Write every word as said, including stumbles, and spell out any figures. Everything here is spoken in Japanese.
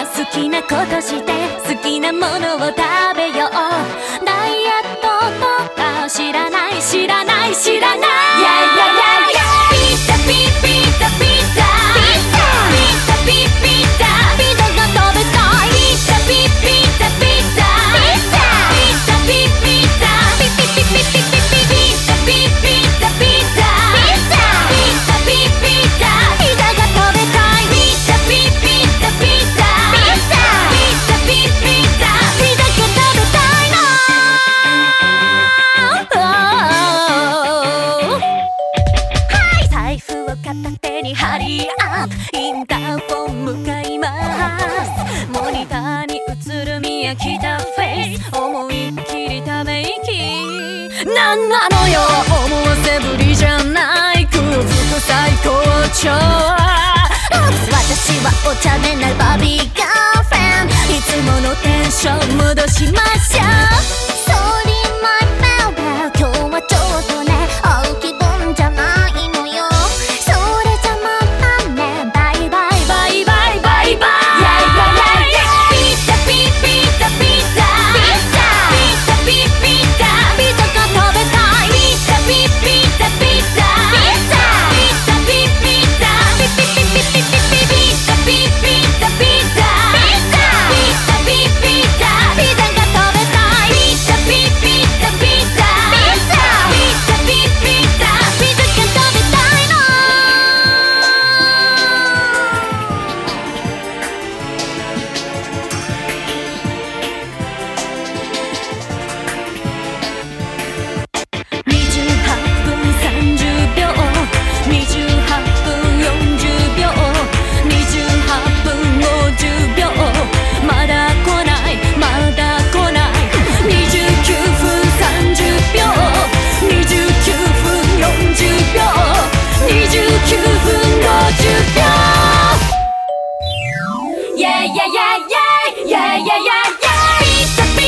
好きなことして好きなものを食べよう。ダイエットとか知らない知らない知らない。 Yeah, yeah, yeah, yeah. ピザピピザピザピザピザピピザピザが食べたい。ピザピピザピザピザピザピピザピピピピピピピザピピザピザピザピピザピザが食べたい。ピザピピザピザピザピピザピザが食べたいの。はい、財布を片手にハリーアップ、インターフォン向かいます。モニターに映る見飽きたフェイス、思いっきりため息。なんなのよ思わせぶりじゃない空腹最高潮。私はお茶目なバビーガーフレンド、いつものテンション戻しましょう。 Sorry my bad 今日はちょっとね会う気分じゃないのよ。それじゃまたねバイバイバイバイバイバイ。 Yeah, yeah, yeah, yeah. ピザピピザピザピザピピザピザが食べたい。ピザピピザピザピザピピザピピピピピピピザピピザピザピザピピザピザが食べたい。ピザピピザピザピザピザピピザピザが食べたいの。にじゅうはっぷんさんじゅうびょう、にじゅうはっぷんよんじゅうびょう、にじゅうはっぷんごじゅうびょう、まだ来ないまだ来ない。にじゅうきゅうふんさんじゅうびょう、にじゅうきゅうふんよんじゅうびょう、にじゅうきゅうふんごじゅうびょう。 Yeah, yeah, yeah, yeah, yeah, yeah, yeah, yeah.